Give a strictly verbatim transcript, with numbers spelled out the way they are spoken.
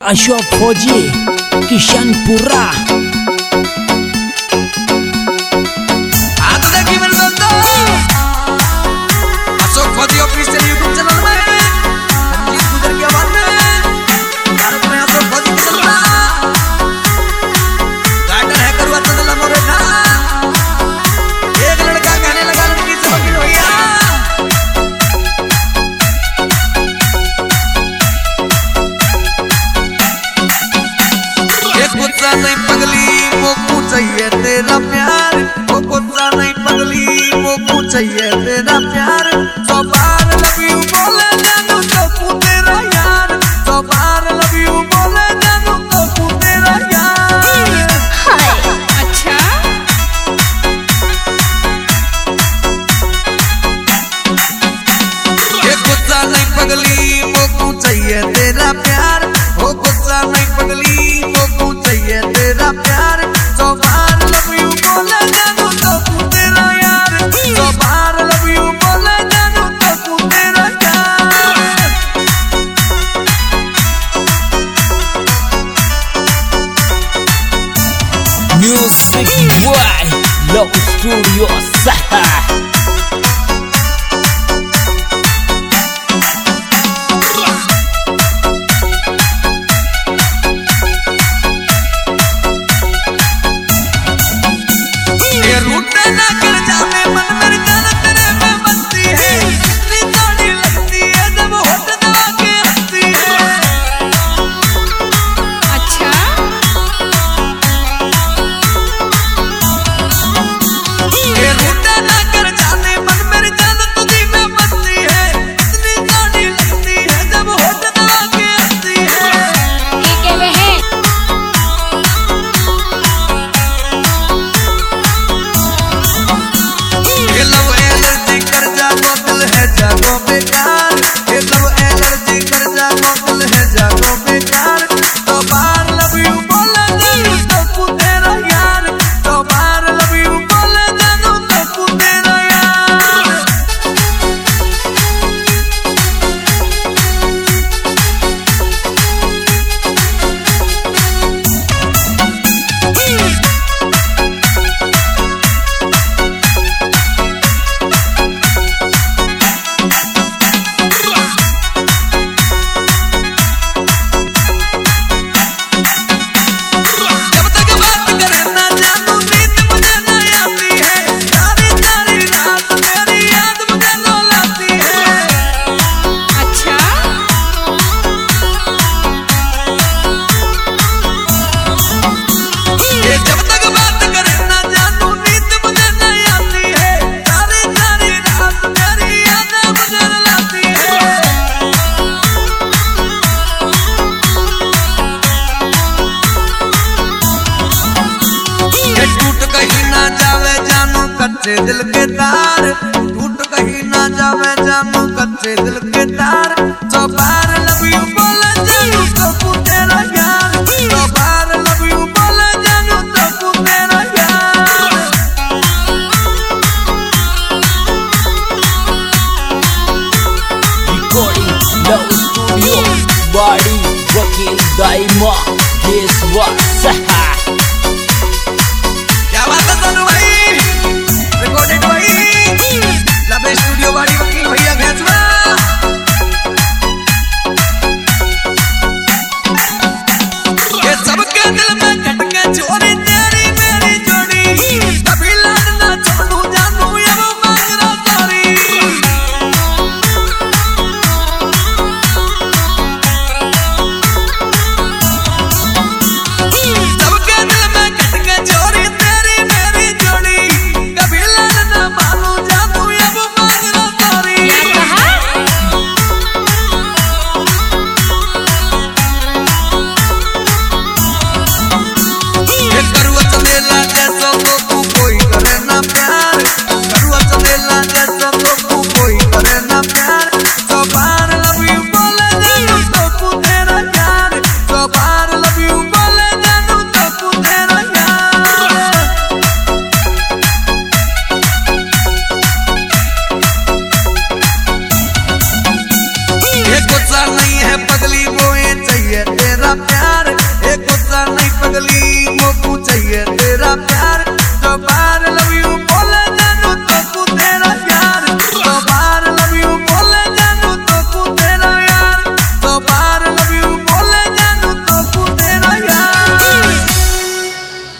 अशोक फौजी किशनपुरा अशोक फौजी official YouTube channel में रंजीत गुजर की आवाज में भारत में अशोक फौजी किशनपुरा राइटर है करुआ चंदला मोरे था एक लड़का कहने लगा लड़की से वकील भैया एक गुस्सा नहीं पगली मोकू चाहिए तेरा प्यार वो गुस्सा नहीं पगली मोकू चाहिए तेरा प्यार सौ बार लव यू बोले जानू तो तू तेरा यार सौ बार लव यू बोले जानू तो तू तेरा यार हाय अच्छा ये गुस्सा नहीं पगली मोकू चाहिए तेरा प्यार वो गुस्सा नहीं पगली मोकू चाहिए तेरा प्यार सौ बार लव यू बोले जानू तो तू तेरा यार सौ बार लव यू बोले जानू तो तू तेरा यार म्यूजिक बॉय लव स्टूडियो सहा ये रूठे ना कर जाने मन मेरी जान तेरे में बसती है इतनी सोहनी लगती है जब होठ दबा के हंसती है अच्छा ये रूठे ना कर जाने मन मेरी जान तुझी में बसती है इतनी सोहनी लगती है जब होठ दबा के हंसती है ये क्या वे है ये लव एलर्जी कर जागो दिल है जागो बेकार ये लव एलर्जी कर जागो दिल है जागो बेकार तो बार लव यू बोले जानू तो तू तेरा यार तो बार लव यू बोले जानू तो तू तेरा यार जब तक बात करे ना जानू नींद मुझे ना आती है सारी सारी रात मेरी याद मुझे रुलाती है अच्छा ये जब तक बात करे ना जानू नींद मुझे ना आती है सारी सारी रात मेरी याद मुझे रुलाती है ये टूट कहीं ना जावे जानू कच्चे दिल के तार टूट कहीं ना जावे जानू कच्चे दिल के तार सौ बार लव यू बोले जानू तो तू तेरा यार सौ बार लव यू बोले जानू तो तू तेरा यार रिकॉर्डिंग लव स्टूडियो बॉडी वकील दाइमा देश व सहा क्या बात है सोनू भाई रिकॉर्डेड भाई लव स्टूडियो वाली वकील भैया भेजवा ये सबके दिल में खटके चोरी तेरी मेरी जोड़ी कभी लड़ना छोड़ू जानू ये वो मांग रहा सॉरी सबके पगली मोकू चाहिए तेरा प्यार, तो बार